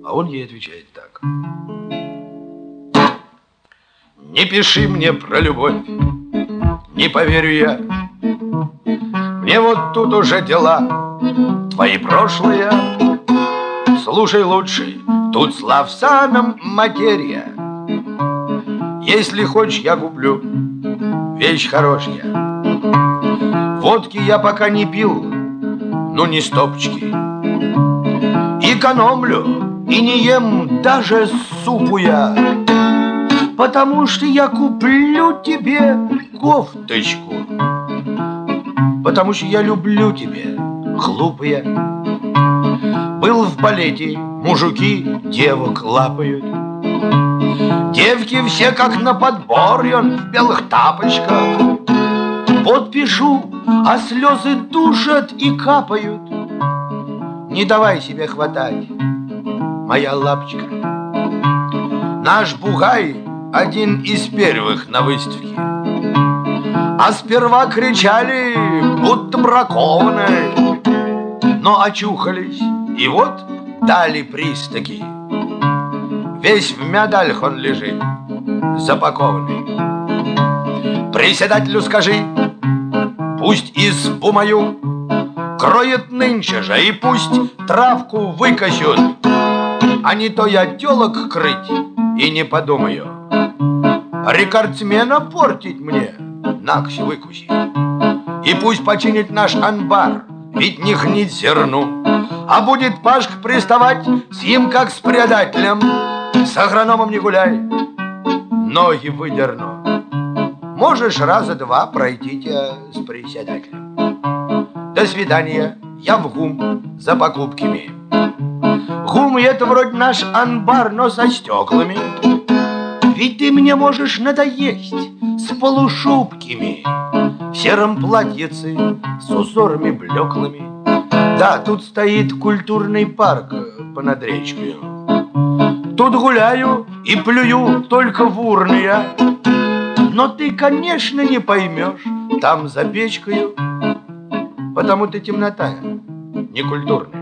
А он ей отвечает так: не пиши мне про любовь, не поверю я. Мне вот тут уже дела твои прошлые. Слушай лучше, тут с Лавсаном материя. Если хочешь, я куплю вещь хорошая. Водки я пока не пил, ну не стопочки. Экономлю и не ем даже супу я, потому что я куплю тебе кофточку, потому что я люблю тебя, глупая. Был в балете, мужики девок лапают. Девки все как на подборе, он в белых тапочках. Подпишу, а слезы душат и капают. Не давай себе хватать, моя лапочка. Наш бугай один из первых на выставке. А сперва кричали, будто бракованные, но очухались, и вот дали приз таки. Весь в медалях он лежит, запакованный. Председателю скажи, пусть избу мою кроет нынче же, и пусть травку выкосят, а не то я телок крыть и не подумаю. Рекордсмена портить мне, накось выкуси. И пусть починит наш анбар, ведь не гнить зерну, а будет Пашка приставать с ним как с предателем. С агрономом не гуляй, ноги выдерну. Можешь раза два пройти тебя с председателем. До свидания, я в ГУМ за покупками. ГУМ — это вроде наш анбар, но со стеклами. Ведь ты мне можешь надоесть с полушубками, в сером платьице с узорами блеклыми. Да, тут стоит культурный парк понад речкой. Тут гуляю и плюю только в урны я. Но ты, конечно, не поймешь там за печкою, потому ты темнота, некультурная.